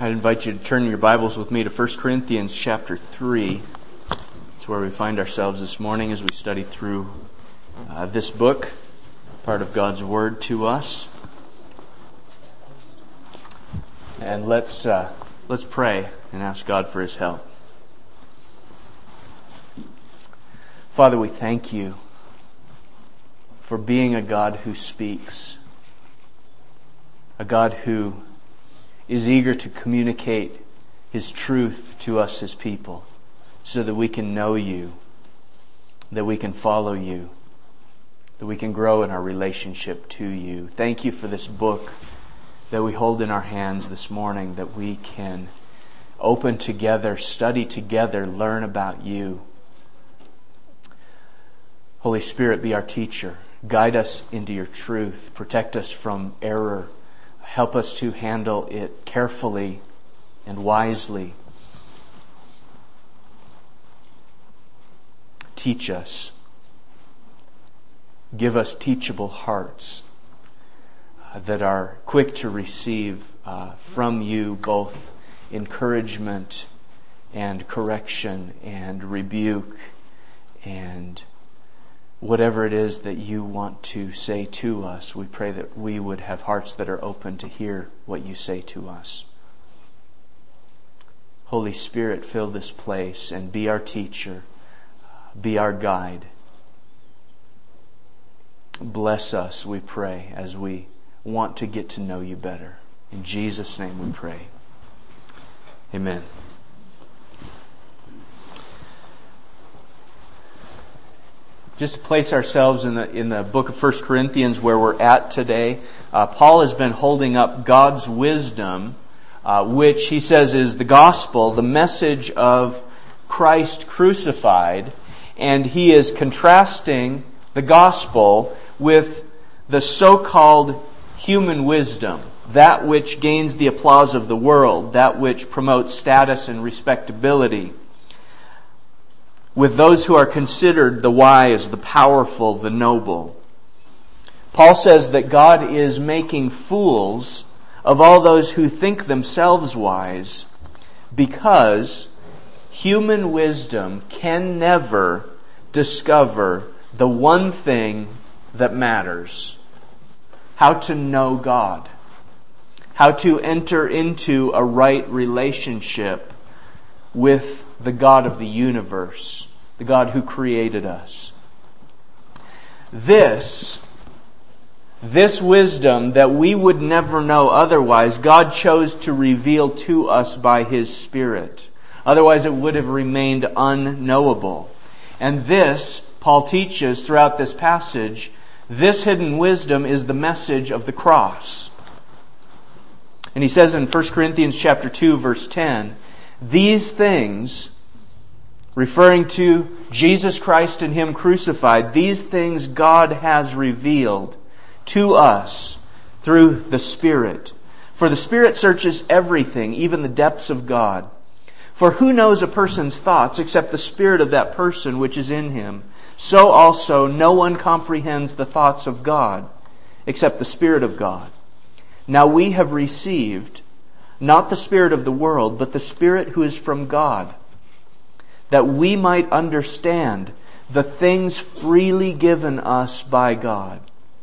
I'd invite you to turn your Bibles with me to 1 Corinthians chapter 3. It's where we find ourselves this morning as we study through this book, part of God's Word to us. And let's pray and ask God for His help. Father, we thank You for being a God who speaks, a God who is eager to communicate His truth to us, His people, so that we can know You, that we can follow You, that we can grow in our relationship to You. Thank You for this book that we hold in our hands this morning, that we can open together, study together, learn about You. Holy Spirit, be our teacher. Guide us into Your truth. Protect us from error. Help us to handle it carefully and wisely. Teach us. Give us teachable hearts that are quick to receive from You both encouragement and correction and rebuke and whatever it is that You want to say to us. We pray that we would have hearts that are open to hear what You say to us. Holy Spirit, fill this place and be our teacher, be our guide. Bless us, we pray, as we want to get to know You better. In Jesus' name we pray. Amen. Just to place ourselves in the book of 1 Corinthians where we're at today, Paul has been holding up God's wisdom, which he says is the gospel, the message of Christ crucified, and he is contrasting the gospel with the so-called human wisdom, that which gains the applause of the world, that which promotes status and respectability, with those who are considered the wise, the powerful, the noble. Paul says that God is making fools of all those who think themselves wise, because human wisdom can never discover the one thing that matters: how to know God, how to enter into a right relationship with the God of the universe, the God who created us. This wisdom that we would never know otherwise, God chose to reveal to us by His Spirit. Otherwise it would have remained unknowable. And this, Paul teaches throughout this passage, this hidden wisdom is the message of the cross. And he says in 1 Corinthians chapter 2, verse 10, these things, referring to Jesus Christ and Him crucified, these things God has revealed to us through the Spirit. For the Spirit searches everything, even the depths of God. For who knows a person's thoughts except the spirit of that person which is in him? So also no one comprehends the thoughts of God except the Spirit of God. Now we have received not the spirit of the world, but the Spirit who is from God, that we might understand the things freely given us by God.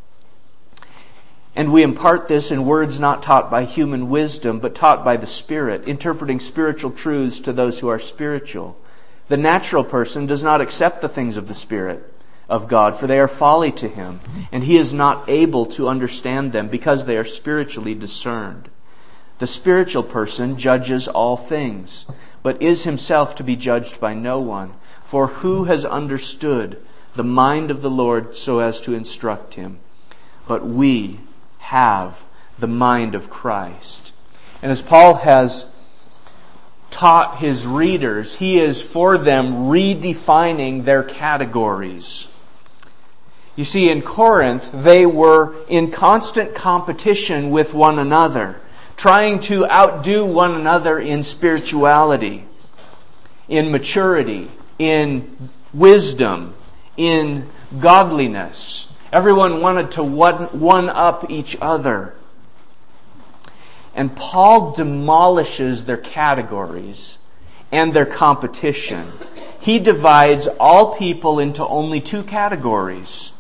And we impart this in words not taught by human wisdom, but taught by the Spirit, interpreting spiritual truths to those who are spiritual. The natural person does not accept the things of the Spirit of God, for they are folly to him, and he is not able to understand them because they are spiritually discerned. The spiritual person judges all things, but is himself to be judged by no one. For who has understood the mind of the Lord so as to instruct him? But we have the mind of Christ. And as Paul has taught his readers, he is for them redefining their categories. You see, in Corinth, they were in constant competition with one another, trying to outdo one another in spirituality, in maturity, in wisdom, in godliness. Everyone wanted to one up each other. And Paul demolishes their categories and their competition. He divides all people into only two categories: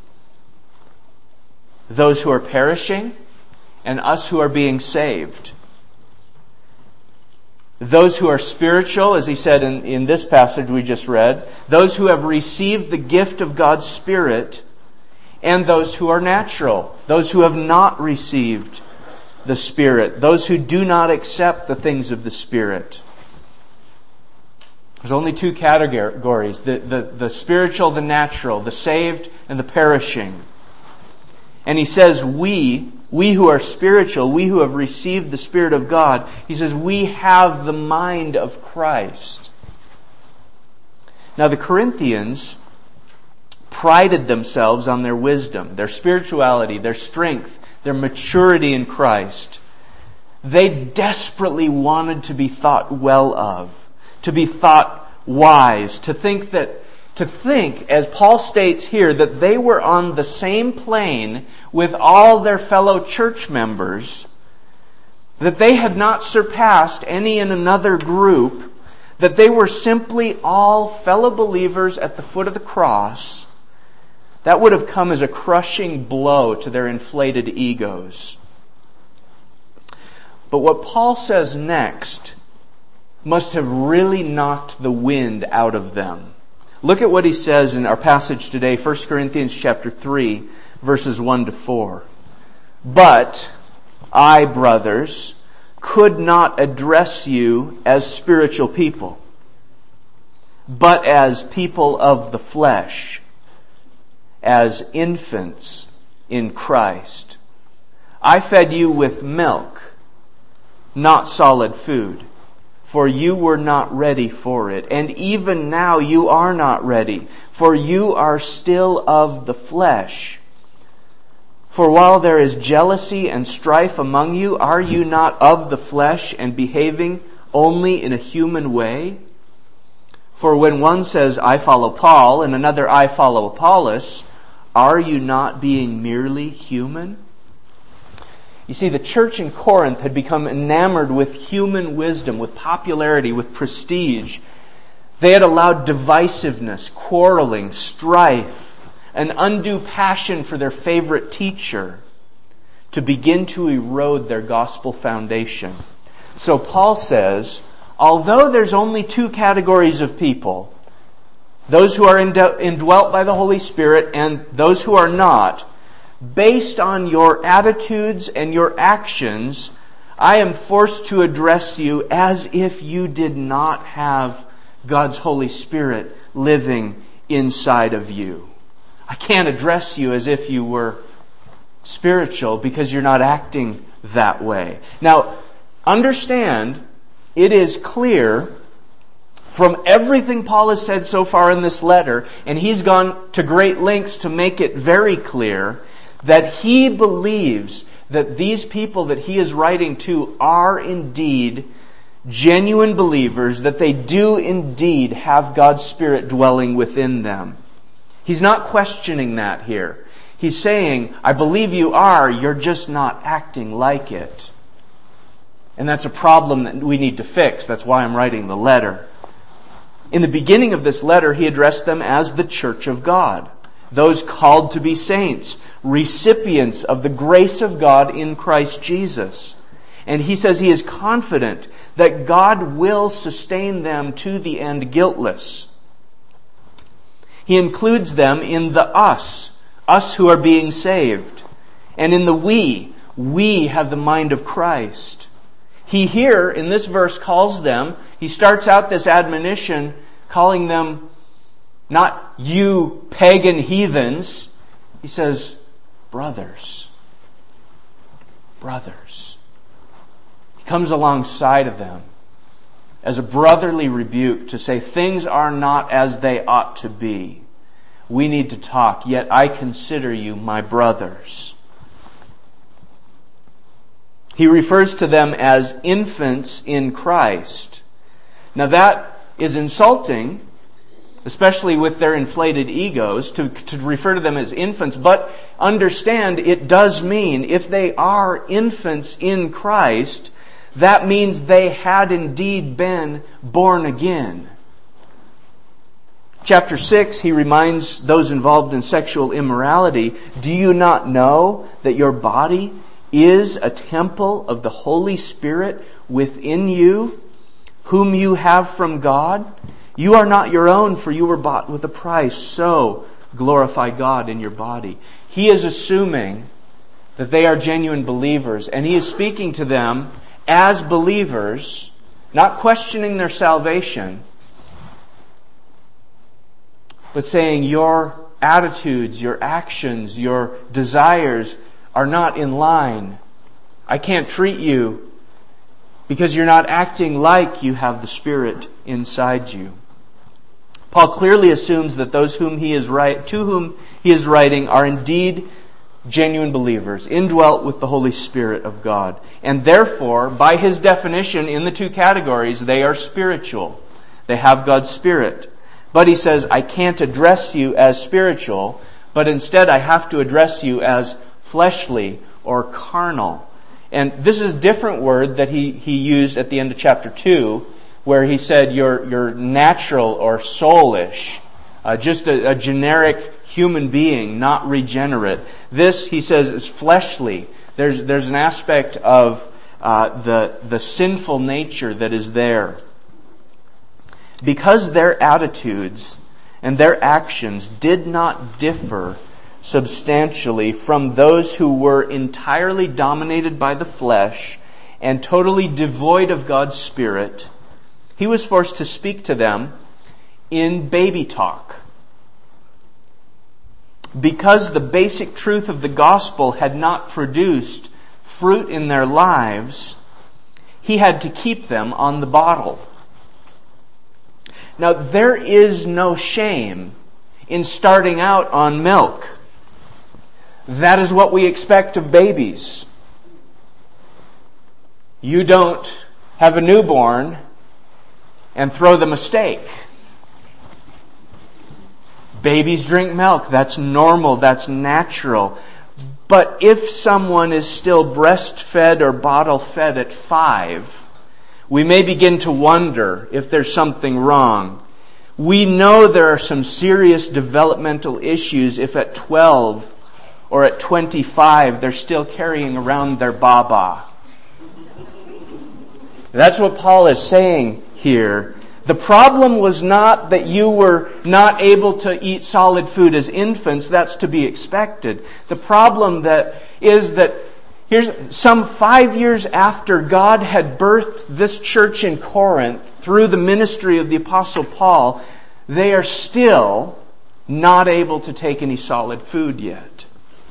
those who are perishing and us who are being saved. Those who are spiritual, as he said in this passage we just read, those who have received the gift of God's Spirit, and those who are natural, those who have not received the Spirit, those who do not accept the things of the Spirit. There's only two categories: the spiritual, the natural, the saved, and the perishing. And he says, we who are spiritual, we who have received the Spirit of God, he says, we have the mind of Christ. Now the Corinthians prided themselves on their wisdom, their spirituality, their strength, their maturity in Christ. They desperately wanted to be thought well of, to be thought wise, to think, as Paul states here, that they were on the same plane with all their fellow church members, that they had not surpassed any in another group, that they were simply all fellow believers at the foot of the cross. That would have come as a crushing blow to their inflated egos. But what Paul says next must have really knocked the wind out of them. Look at what he says in our passage today, 1 Corinthians chapter 3, verses 1 to 4. But I, brothers, could not address you as spiritual people, but as people of the flesh, as infants in Christ. I fed you with milk, not solid food, for you were not ready for it. And even now you are not ready, for you are still of the flesh. For while there is jealousy and strife among you, are you not of the flesh and behaving only in a human way? For when one says, I follow Paul, and another, I follow Apollos, are you not being merely human? You see, the church in Corinth had become enamored with human wisdom, with popularity, with prestige. They had allowed divisiveness, quarreling, strife, an undue passion for their favorite teacher to begin to erode their gospel foundation. So Paul says, although there's only two categories of people, those who are indwelt by the Holy Spirit and those who are not, based on your attitudes and your actions, I am forced to address you as if you did not have God's Holy Spirit living inside of you. I can't address you as if you were spiritual because you're not acting that way. Now, understand, it is clear from everything Paul has said so far in this letter, and he's gone to great lengths to make it very clear, that he believes that these people that he is writing to are indeed genuine believers, that they do indeed have God's Spirit dwelling within them. He's not questioning that here. He's saying, I believe you are, you're just not acting like it. And that's a problem that we need to fix. That's why I'm writing the letter. In the beginning of this letter, he addressed them as the church of God, those called to be saints, recipients of the grace of God in Christ Jesus. And he says he is confident that God will sustain them to the end guiltless. He includes them in the us who are being saved. And in the we have the mind of Christ. He here in this verse calls them, he starts out this admonition calling them not you pagan heathens. He says, brothers. Brothers. He comes alongside of them as a brotherly rebuke to say things are not as they ought to be. We need to talk, yet I consider you my brothers. He refers to them as infants in Christ. Now that is insulting especially with their inflated egos, to refer to them as infants. But understand, it does mean, if they are infants in Christ, that means they had indeed been born again. Chapter 6, he reminds those involved in sexual immorality, do you not know that your body is a temple of the Holy Spirit within you, whom you have from God? You are not your own, for you were bought with a price. So glorify God in your body. He is assuming that they are genuine believers, and he is speaking to them as believers, not questioning their salvation, but saying your attitudes, your actions, your desires are not in line. I can't treat you because you're not acting like you have the Spirit inside you. Paul clearly assumes that those to whom he is writing are indeed genuine believers, indwelt with the Holy Spirit of God. And therefore, by his definition in the two categories, they are spiritual. They have God's Spirit. But he says, I can't address you as spiritual, but instead I have to address you as fleshly or carnal. And this is a different word that he used at the end of chapter 2, where he said you're natural or soulish, just a generic human being, not regenerate. This, he says, is fleshly. There's an aspect of the sinful nature that is there. Because their attitudes and their actions did not differ substantially from those who were entirely dominated by the flesh and totally devoid of God's Spirit, he was forced to speak to them in baby talk. Because the basic truth of the gospel had not produced fruit in their lives, he had to keep them on the bottle. Now, there is no shame in starting out on milk. That is what we expect of babies. You don't have a newborn and throw them a steak. Babies drink milk. That's normal. That's natural. But if someone is still breastfed or bottle-fed at 5, we may begin to wonder if there's something wrong. We know there are some serious developmental issues if at 12 or at 25 they're still carrying around their baba. That's what Paul is saying here. The problem was not that you were not able to eat solid food as infants. That's to be expected. The problem is that here's some 5 years after God had birthed this church in Corinth through the ministry of the Apostle Paul, they are still not able to take any solid food yet.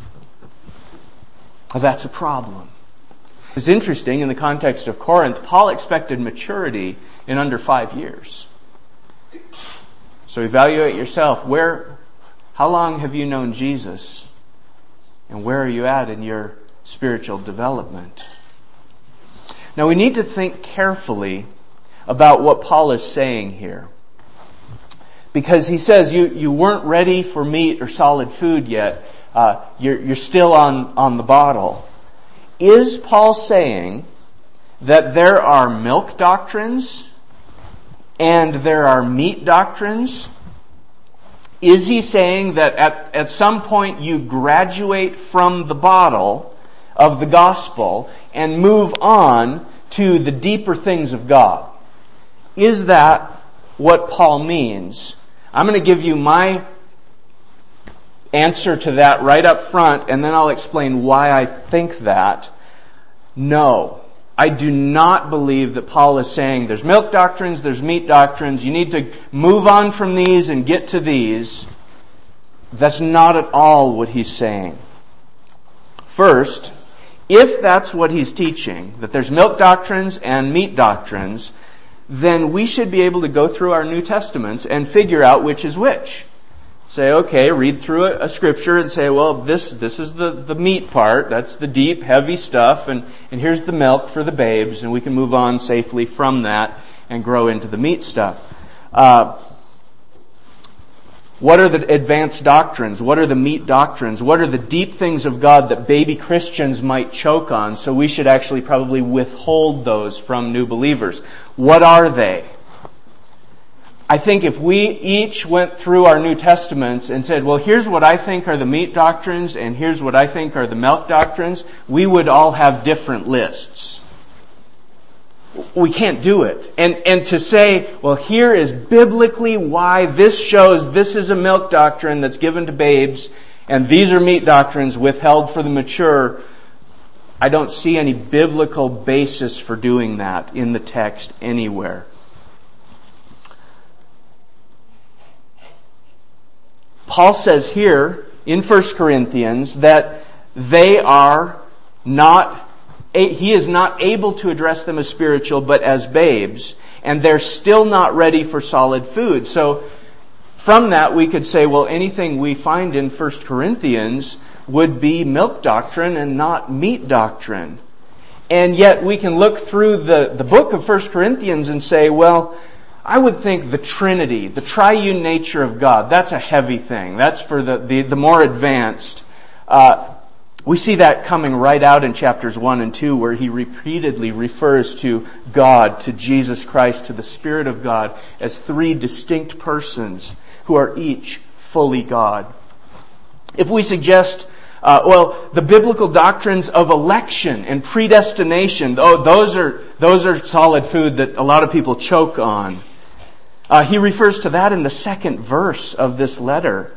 That's a problem. It's interesting, in the context of Corinth, Paul expected maturity in under 5 years. So evaluate yourself. How long have you known Jesus? And where are you at in your spiritual development? Now we need to think carefully about what Paul is saying here. Because he says you weren't ready for meat or solid food yet. You're still on the bottle. Is Paul saying that there are milk doctrines and there are meat doctrines? Is he saying that at some point you graduate from the bottle of the gospel and move on to the deeper things of God? Is that what Paul means? I'm going to give you my answer to that right up front, and then I'll explain why I think that. No, I do not believe that Paul is saying there's milk doctrines, there's meat doctrines, you need to move on from these and get to these. That's not at all what he's saying. First, if that's what he's teaching, that there's milk doctrines and meat doctrines, then we should be able to go through our New Testaments and figure out which is which. Say, okay, read through a scripture and say, well, this is the meat part, that's the deep, heavy stuff, and here's the milk for the babes, and we can move on safely from that and grow into the meat stuff. What are the advanced doctrines? What are the meat doctrines? What are the deep things of God that baby Christians might choke on? So we should actually probably withhold those from new believers. What are they? I think if we each went through our New Testaments and said, well, here's what I think are the meat doctrines and here's what I think are the milk doctrines, we would all have different lists. We can't do it. And to say, well, here is biblically why this shows this is a milk doctrine that's given to babes and these are meat doctrines withheld for the mature, I don't see any biblical basis for doing that in the text anywhere. Paul says here in 1 Corinthians that he is not able to address them as spiritual but as babes, and they're still not ready for solid food. So from that we could say, well, anything we find in 1 Corinthians would be milk doctrine and not meat doctrine. And yet we can look through the book of 1 Corinthians and say, well, I would think the Trinity, the triune nature of God, that's a heavy thing. That's for the more advanced. We see that coming right out in chapters 1 and 2 where he repeatedly refers to God, to Jesus Christ, to the Spirit of God as three distinct persons who are each fully God. If we suggest the biblical doctrines of election and predestination, those are solid food that a lot of people choke on. He refers to that in the second verse of this letter.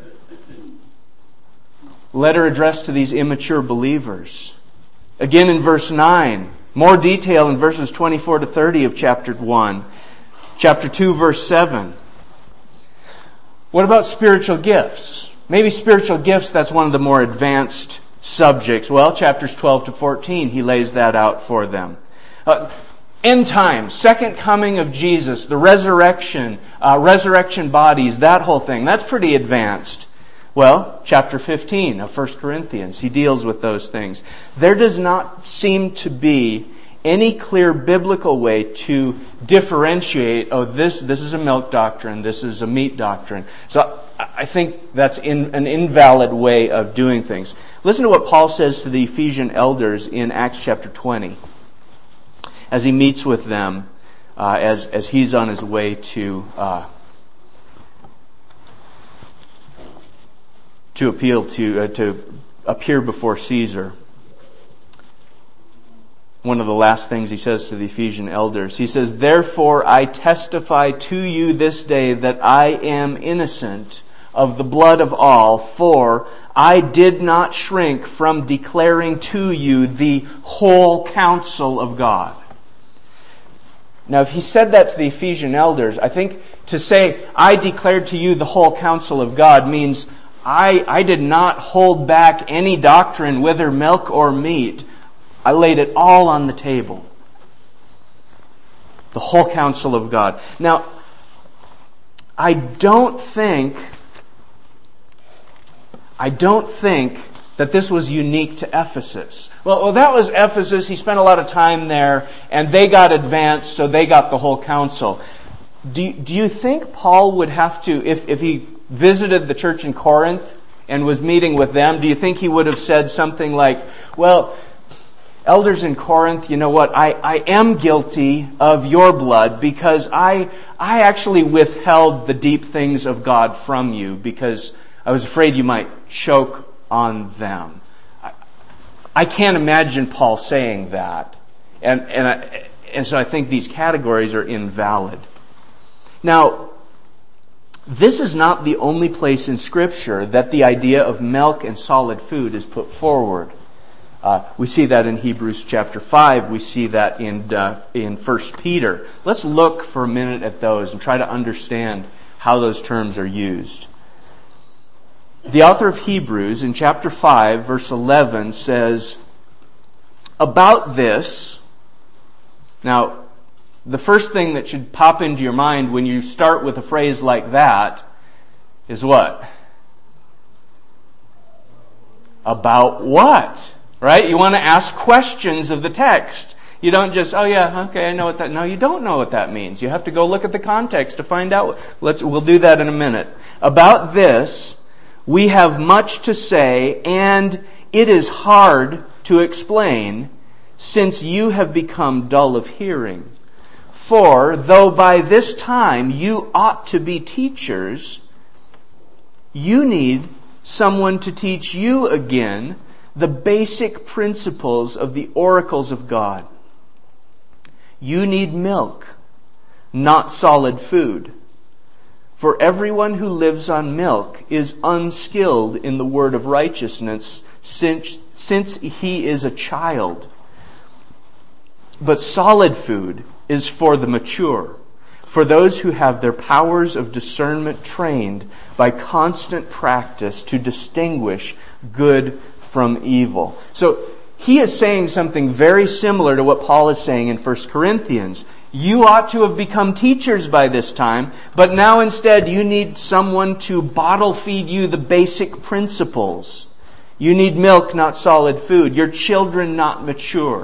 Letter addressed to these immature believers. Again in verse 9, more detail in verses 24 to 30 of chapter 1. Chapter 2, verse 7. What about spiritual gifts? Maybe spiritual gifts, that's one of the more advanced subjects. Well, chapters 12 to 14, he lays that out for them. End times, second coming of Jesus, the resurrection bodies, that whole thing, that's pretty advanced. Well, chapter 15 of 1 Corinthians, he deals with those things. There does not seem to be any clear biblical way to differentiate, this is a milk doctrine, this is a meat doctrine. So I think that's an invalid way of doing things. Listen to what Paul says to the Ephesian elders in Acts chapter 20. As he meets with them, as he's on his way to appear before Caesar. One of the last things he says to the Ephesian elders, he says, "Therefore I testify to you this day that I am innocent of the blood of all, for I did not shrink from declaring to you the whole counsel of God." Now, if he said that to the Ephesian elders, I think to say, I declared to you the whole counsel of God means I did not hold back any doctrine, whether milk or meat. I laid it all on the table. The whole counsel of God. Now, I don't think that this was unique to Ephesus. Well, that was Ephesus. He spent a lot of time there, and they got advanced, so they got the whole counsel. Do you think Paul would have to, if he visited the church in Corinth and was meeting with them, do you think he would have said something like, well, elders in Corinth, you know what, I am guilty of your blood because I actually withheld the deep things of God from you because I was afraid you might choke on them. I can't imagine Paul saying that. And so I think these categories are invalid. Now, this is not the only place in Scripture that the idea of milk and solid food is put forward. We see that in Hebrews chapter 5. We see that in 1 Peter. Let's look for a minute at those and try to understand how those terms are used. The author of Hebrews in chapter 5, verse 11 says, "About this," now, the first thing that should pop into your mind when you start with a phrase like that is what? About what? Right? You want to ask questions of the text. You don't just, oh yeah, okay, I know what that, no, you don't know what that means. You have to go look at the context to find out. We'll do that in a minute. About this, we have much to say, and it is hard to explain, since you have become dull of hearing. For, though by this time you ought to be teachers, you need someone to teach you again the basic principles of the oracles of God. You need milk, not solid food. For everyone who lives on milk is unskilled in the word of righteousness, since he is a child. But solid food is for the mature, for those who have their powers of discernment trained by constant practice to distinguish good from evil. So he is saying something very similar to what Paul is saying in 1 Corinthians. You ought to have become teachers by this time, but now instead you need someone to bottle feed you the basic principles. You need milk, not solid food. Your children not mature.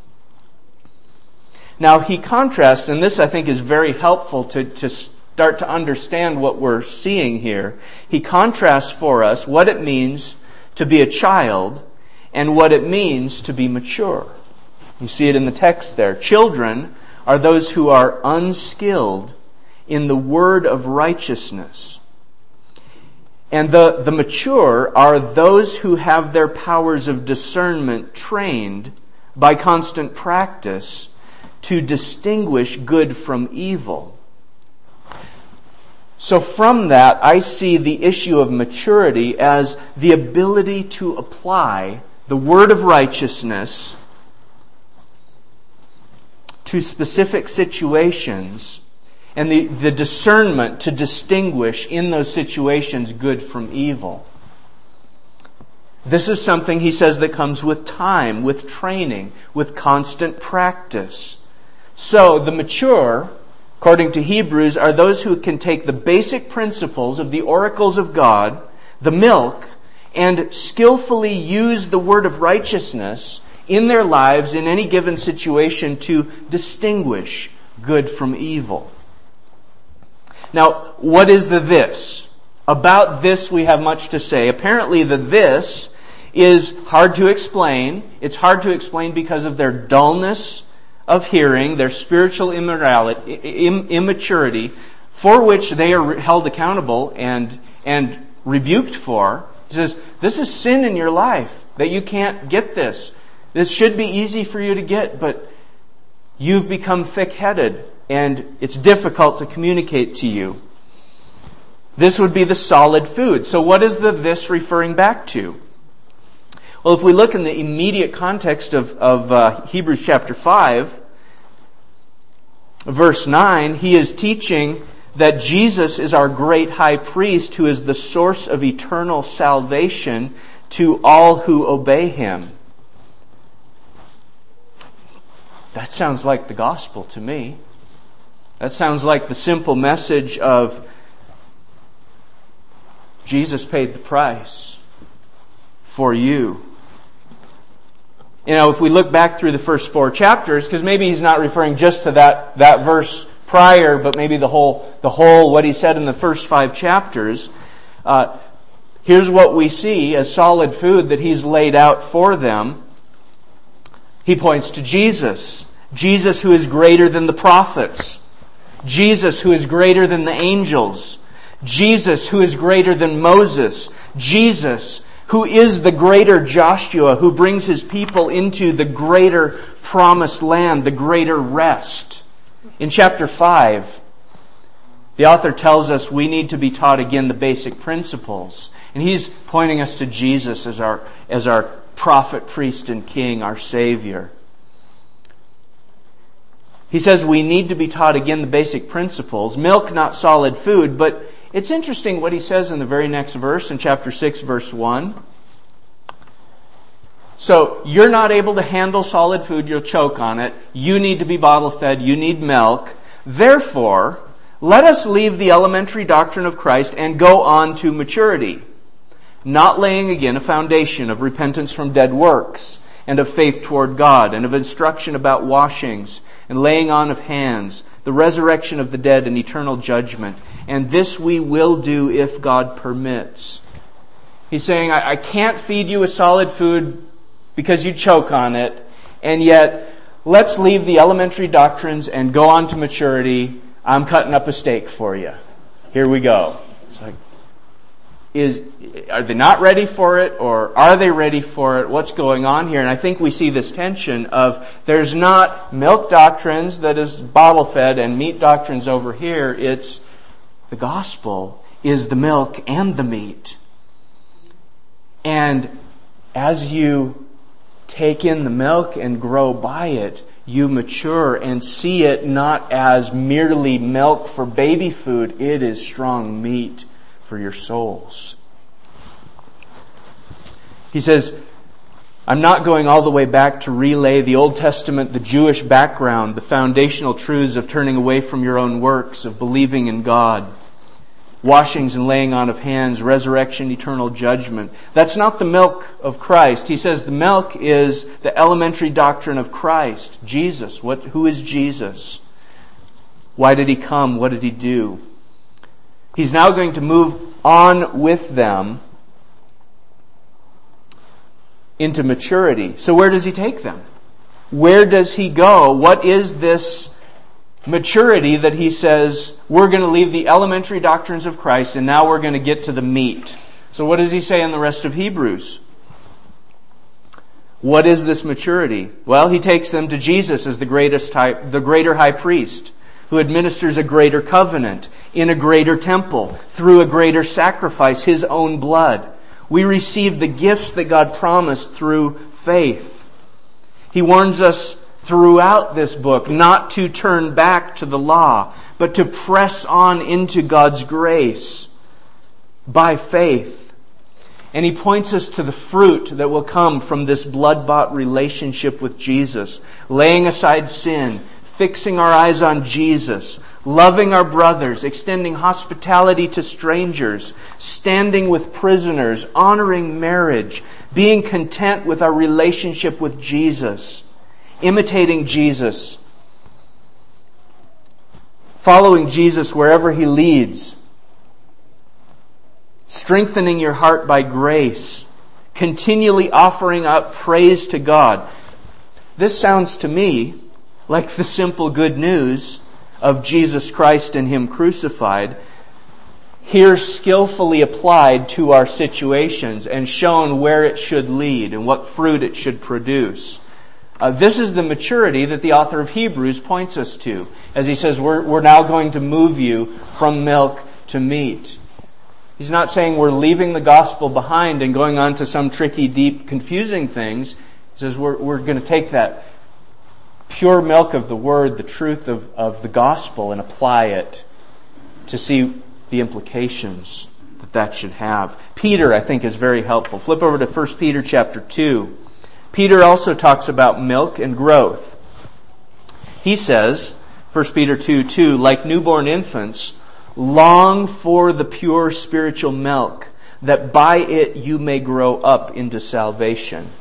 Now he contrasts, and this I think is very helpful to start to understand what we're seeing here. He contrasts for us what it means to be a child and what it means to be mature. You see it in the text there. Children are those who are unskilled in the word of righteousness. And the mature are those who have their powers of discernment trained by constant practice to distinguish good from evil. So from that, I see the issue of maturity as the ability to apply the word of righteousness to specific situations and the discernment to distinguish in those situations good from evil. This is something, he says, that comes with time, with training, with constant practice. So the mature, according to Hebrews, are those who can take the basic principles of the oracles of God, the milk, and skillfully use the word of righteousness in their lives in any given situation to distinguish good from evil. Now, what is the this? About this we have much to say. Apparently the this is hard to explain. It's hard to explain because of their dullness of hearing, their spiritual immaturity, for which they are held accountable and rebuked for. He says, this is sin in your life, that you can't get this. This should be easy for you to get, but you've become thick-headed, and it's difficult to communicate to you. This would be the solid food. So what is the this referring back to? Well, if we look in the immediate context of Hebrews chapter 5, verse 9, he is teaching that Jesus is our great high priest who is the source of eternal salvation to all who obey him. That sounds like the gospel to me. That sounds like the simple message of Jesus paid the price for you. You know, if we look back through the first 4 chapters, because maybe he's not referring just to that verse prior, but maybe the whole what he said in the first 5 chapters. Here's what we see as solid food that he's laid out for them. He points to Jesus. Jesus who is greater than the prophets. Jesus who is greater than the angels. Jesus who is greater than Moses. Jesus who is the greater Joshua, who brings his people into the greater promised land, the greater rest. In chapter 5, the author tells us we need to be taught again the basic principles. And he's pointing us to Jesus as our prophet, priest, and king, our Savior. He says we need to be taught again the basic principles. Milk, not solid food. But it's interesting what he says in the very next verse, in chapter 6, verse 1. So, you're not able to handle solid food, you'll choke on it. You need to be bottle fed, you need milk. Therefore, let us leave the elementary doctrine of Christ and go on to maturity, not laying again a foundation of repentance from dead works and of faith toward God, and of instruction about washings, and laying on of hands, the resurrection of the dead and eternal judgment. And this we will do if God permits. He's saying, I can't feed you a solid food because you choke on it, and yet let's leave the elementary doctrines and go on to maturity. I'm cutting up a steak for you. Here we go. It's like, are they not ready for it, or are they ready for it? What's going on here? And I think we see this tension of there's not milk doctrines that is bottle fed and meat doctrines over here. It's the gospel is the milk and the meat. And as you take in the milk and grow by it, you mature and see it not as merely milk for baby food. It is strong meat for your souls. He says, I'm not going all the way back to relay the Old Testament, the Jewish background, the foundational truths of turning away from your own works, of believing in God, washings and laying on of hands, resurrection, eternal judgment. That's not the milk of Christ. He says the milk is the elementary doctrine of Christ, Jesus. Who is Jesus? Why did He come? What did He do? He's now going to move on with them into maturity. So where does He take them? Where does He go? What is this maturity that He says, we're going to leave the elementary doctrines of Christ and now we're going to get to the meat? So what does He say in the rest of Hebrews? What is this maturity? Well, He takes them to Jesus as the greater high priest, who administers a greater covenant in a greater temple through a greater sacrifice, His own blood. We receive the gifts that God promised through faith. He warns us throughout this book not to turn back to the law, but to press on into God's grace by faith. And He points us to the fruit that will come from this blood-bought relationship with Jesus, laying aside sin, fixing our eyes on Jesus, loving our brothers, extending hospitality to strangers, standing with prisoners, honoring marriage, being content with our relationship with Jesus, imitating Jesus, following Jesus wherever He leads, strengthening your heart by grace, continually offering up praise to God. This sounds to me like the simple good news of Jesus Christ and Him crucified, here skillfully applied to our situations and shown where it should lead and what fruit it should produce. This is the maturity that the author of Hebrews points us to, as he says, we're now going to move you from milk to meat. He's not saying we're leaving the gospel behind and going on to some tricky, deep, confusing things. He says we're going to take that pure milk of the Word, the truth of the gospel, and apply it to see the implications that should have. Peter, I think, is very helpful. Flip over to 1 Peter chapter 2. Peter also talks about milk and growth. He says, 1 Peter 2:2, like newborn infants, long for the pure spiritual milk, that by it you may grow up into salvation.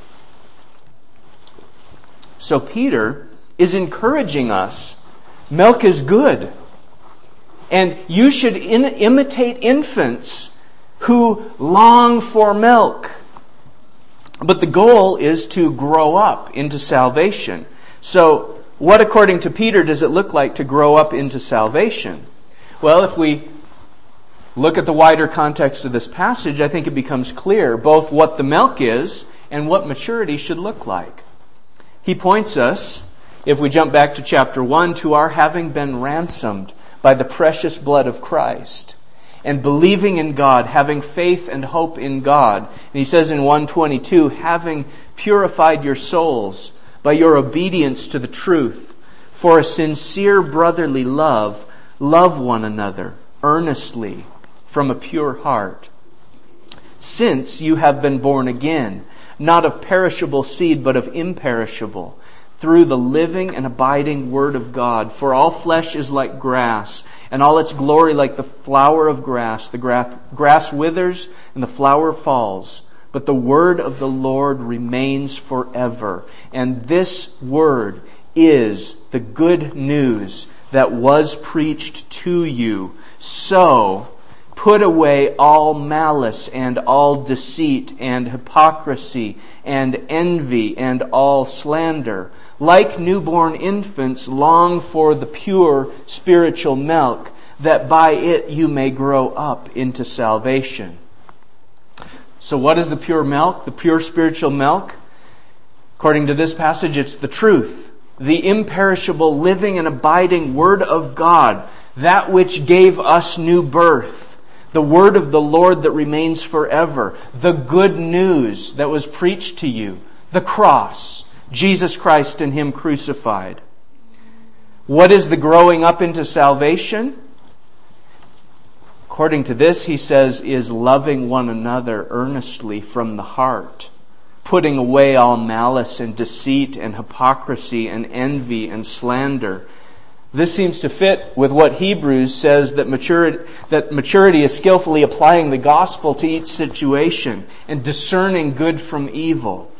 So Peter is encouraging us. Milk is good. And you should imitate infants who long for milk. But the goal is to grow up into salvation. So what, according to Peter, does it look like to grow up into salvation? Well, if we look at the wider context of this passage, I think it becomes clear both what the milk is and what maturity should look like. He points us, if we jump back to chapter 1, to our having been ransomed by the precious blood of Christ and believing in God, having faith and hope in God. And he says in 1:22, having purified your souls by your obedience to the truth, for a sincere brotherly love, love one another earnestly from a pure heart. Since you have been born again, not of perishable seed, but of imperishable, through the living and abiding Word of God. For all flesh is like grass, and all its glory like the flower of grass. The grass withers and the flower falls, but the word of the Lord remains forever. And this word is the good news that was preached to you. So, put away all malice and all deceit and hypocrisy and envy and all slander. Like newborn infants, long for the pure spiritual milk, that by it you may grow up into salvation. So what is the pure milk? The pure spiritual milk? According to this passage, it's the truth. The imperishable, living and abiding Word of God. That which gave us new birth. The Word of the Lord that remains forever. The good news that was preached to you. The cross. Jesus Christ and Him crucified. What is the growing up into salvation? According to this, he says, is loving one another earnestly from the heart, putting away all malice and deceit and hypocrisy and envy and slander. This seems to fit with what Hebrews says, that maturity is skillfully applying the gospel to each situation and discerning good from evil.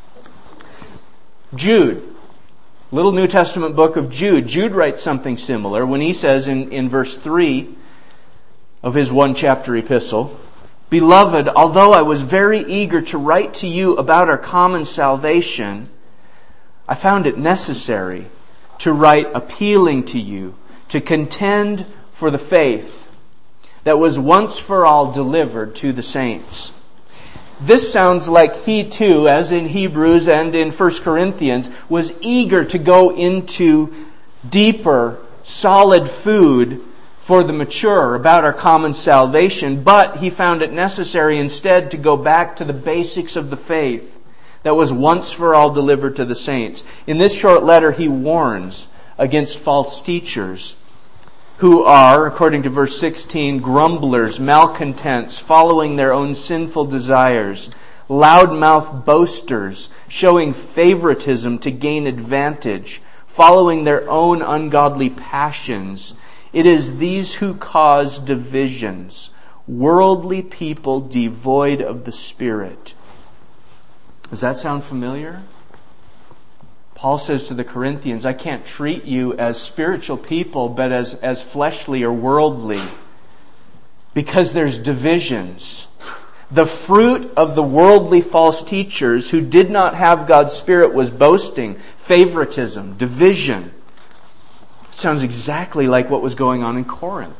Jude, little New Testament book of Jude. Jude writes something similar when he says in verse 3 of his one chapter epistle, Beloved, although I was very eager to write to you about our common salvation, I found it necessary to write appealing to you to contend for the faith that was once for all delivered to the saints. This sounds like he too, as in Hebrews and in 1 Corinthians, was eager to go into deeper, solid food for the mature about our common salvation, but he found it necessary instead to go back to the basics of the faith that was once for all delivered to the saints. In this short letter, he warns against false teachers who are, according to verse 16, grumblers, malcontents, following their own sinful desires, loudmouth boasters, showing favoritism to gain advantage, following their own ungodly passions. It is these who cause divisions, worldly people devoid of the Spirit. Does that sound familiar? Paul says to the Corinthians, I can't treat you as spiritual people, but as fleshly or worldly, because there's divisions. The fruit of the worldly false teachers who did not have God's Spirit was boasting, favoritism, division. Sounds exactly like what was going on in Corinth.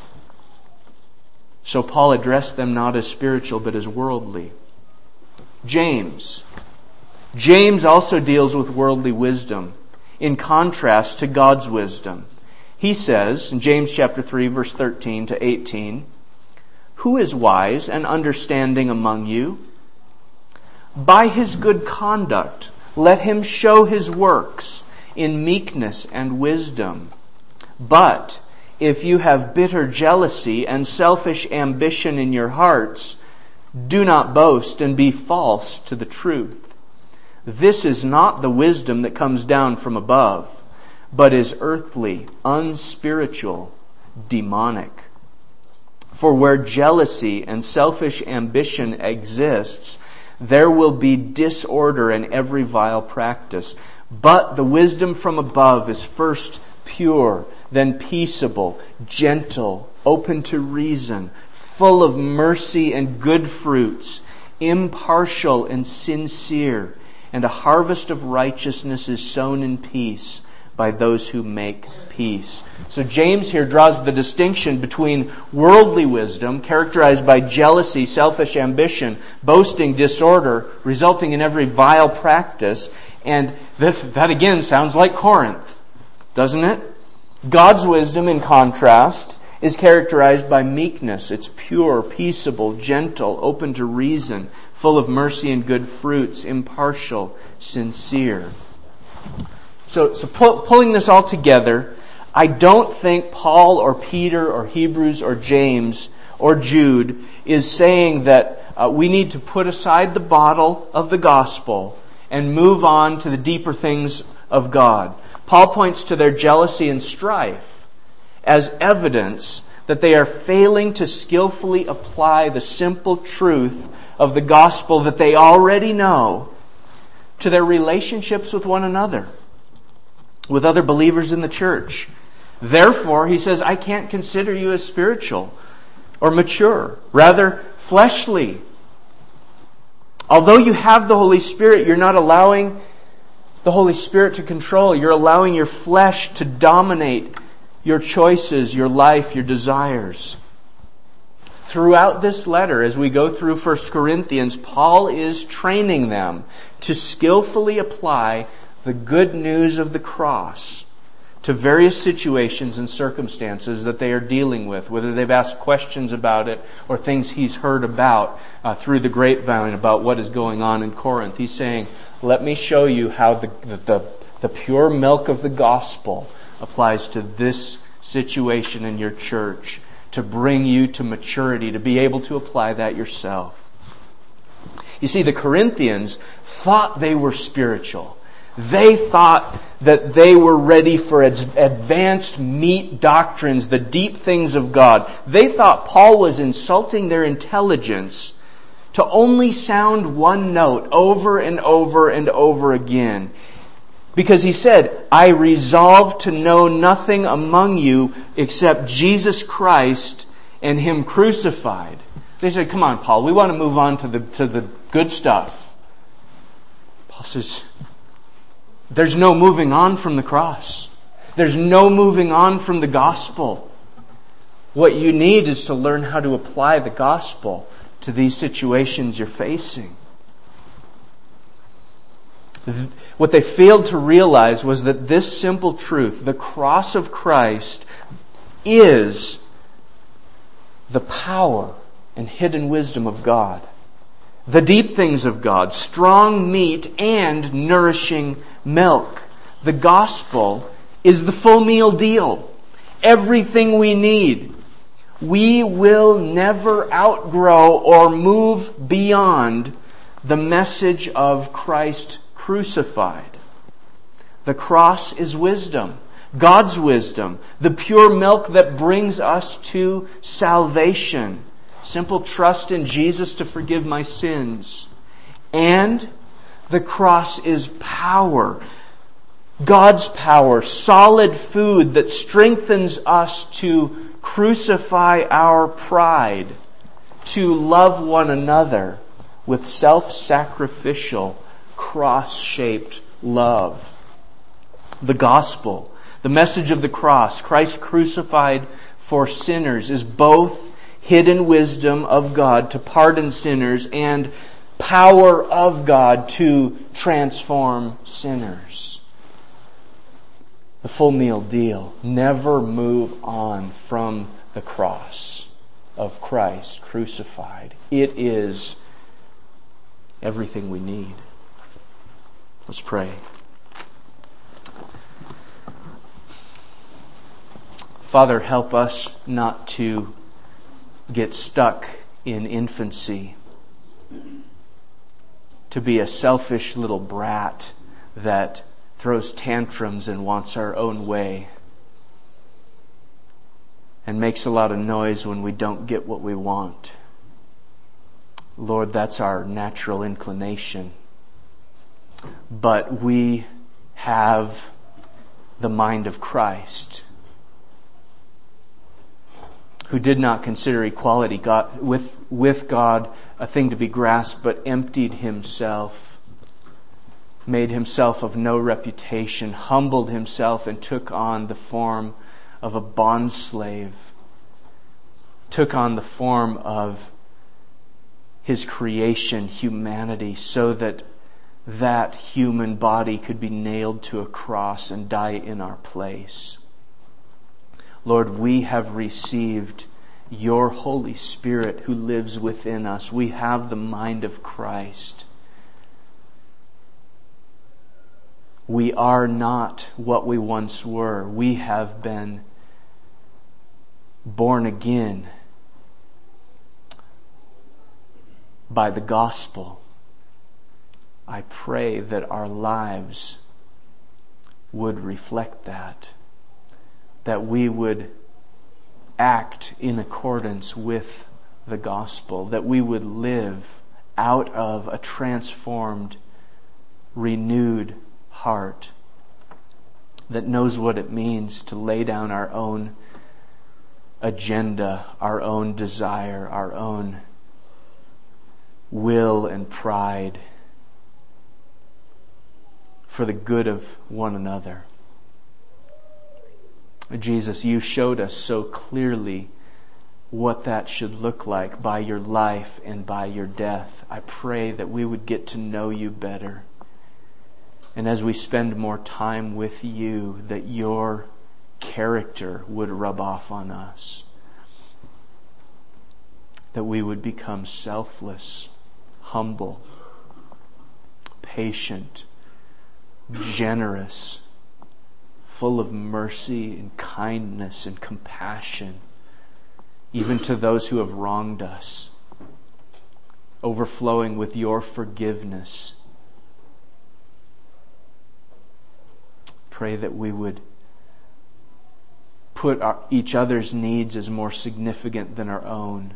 So Paul addressed them not as spiritual, but as worldly. James also deals with worldly wisdom in contrast to God's wisdom. He says in James chapter 3 verse 13 to 18, Who is wise and understanding among you? By his good conduct let him show his works in meekness and wisdom. But if you have bitter jealousy and selfish ambition in your hearts, do not boast and be false to the truth. This is not the wisdom that comes down from above, but is earthly, unspiritual, demonic. For where jealousy and selfish ambition exists, there will be disorder and every vile practice. But the wisdom from above is first pure, then peaceable, gentle, open to reason, full of mercy and good fruits, impartial and sincere, and a harvest of righteousness is sown in peace by those who make peace. So James here draws the distinction between worldly wisdom, characterized by jealousy, selfish ambition, boasting, disorder, resulting in every vile practice. And that again sounds like Corinth, doesn't it? God's wisdom, in contrast, is characterized by meekness. It's pure, peaceable, gentle, open to reason, full of mercy and good fruits, impartial, sincere. So pulling this all together, I don't think Paul or Peter or Hebrews or James or Jude is saying that we need to put aside the bottle of the gospel and move on to the deeper things of God. Paul points to their jealousy and strife as evidence that they are failing to skillfully apply the simple truth of the gospel that they already know to their relationships with one another, with other believers in the church. Therefore, he says, I can't consider you as spiritual or mature, rather fleshly. Although you have the Holy Spirit, you're not allowing the Holy Spirit to control. You're allowing your flesh to dominate your choices, your life, your desires. Throughout this letter, as we go through 1 Corinthians, Paul is training them to skillfully apply the good news of the cross to various situations and circumstances that they are dealing with, whether they've asked questions about it or things he's heard about through the grapevine about what is going on in Corinth. He's saying, let me show you how the pure milk of the gospel applies to this situation in your church, to bring you to maturity, to be able to apply that yourself. You see, the Corinthians thought they were spiritual. They thought that they were ready for advanced meat doctrines, the deep things of God. They thought Paul was insulting their intelligence to only sound one note over and over and over again. Because he said, I resolve to know nothing among you except Jesus Christ and Him crucified. They said, come on, Paul, we want to move on to the good stuff. Paul says, there's no moving on from the cross. There's no moving on from the gospel. What you need is to learn how to apply the gospel to these situations you're facing. What they failed to realize was that this simple truth, the cross of Christ, is the power and hidden wisdom of God. The deep things of God, strong meat and nourishing milk. The gospel is the full meal deal. Everything we need. We will never outgrow or move beyond the message of Christ crucified. The cross is wisdom, God's wisdom, the pure milk that brings us to salvation. Simple trust in Jesus to forgive my sins. And the cross is power. God's power, solid food that strengthens us to crucify our pride, to love one another with self-sacrificial, cross-shaped love. The gospel, the message of the cross, Christ crucified for sinners, is both hidden wisdom of God to pardon sinners and power of God to transform sinners. The full meal deal. Never move on from the cross of Christ crucified. It is everything we need. Let's pray. Father, help us not to get stuck in infancy, to be a selfish little brat that throws tantrums and wants our own way and makes a lot of noise when we don't get what we want. Lord, that's our natural inclination. But we have the mind of Christ, who did not consider equality with God a thing to be grasped, but emptied himself, made himself of no reputation, humbled himself, and took on the form of a bondslave, took on the form of his creation, humanity, so that that human body could be nailed to a cross and die in our place. Lord, we have received your Holy Spirit who lives within us. We have the mind of Christ. We are not what we once were. We have been born again by the gospel. I pray that our lives would reflect that we would act in accordance with the gospel, that we would live out of a transformed, renewed heart that knows what it means to lay down our own agenda, our own desire, our own will and pride for the good of one another. Jesus, you showed us so clearly what that should look like by your life and by your death. I pray that we would get to know you better. And as we spend more time with you, that your character would rub off on us. That we would become selfless, humble, patient, generous, full of mercy and kindness and compassion, even to those who have wronged us, overflowing with your forgiveness. Pray that we would put each other's needs as more significant than our own.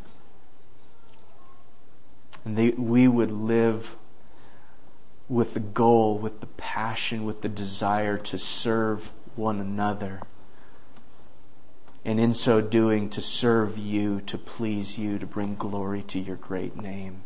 And we would live with the goal, with the passion, with the desire to serve one another. And in so doing, to serve you, to please you, to bring glory to your great name.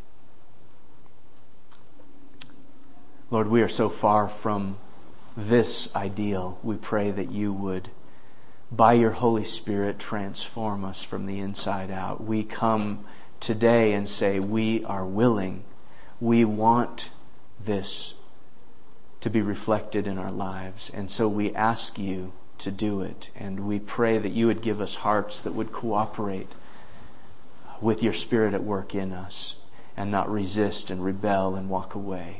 Lord, we are so far from this ideal. We pray that you would, by your Holy Spirit, transform us from the inside out. We come today and say we are willing. We want this to be reflected in our lives. And so we ask you to do it. And we pray that you would give us hearts that would cooperate with your Spirit at work in us and not resist and rebel and walk away.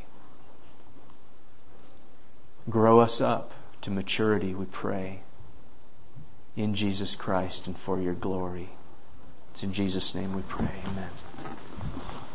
Grow us up to maturity, we pray, in Jesus Christ and for your glory. It's in Jesus' name we pray. Amen.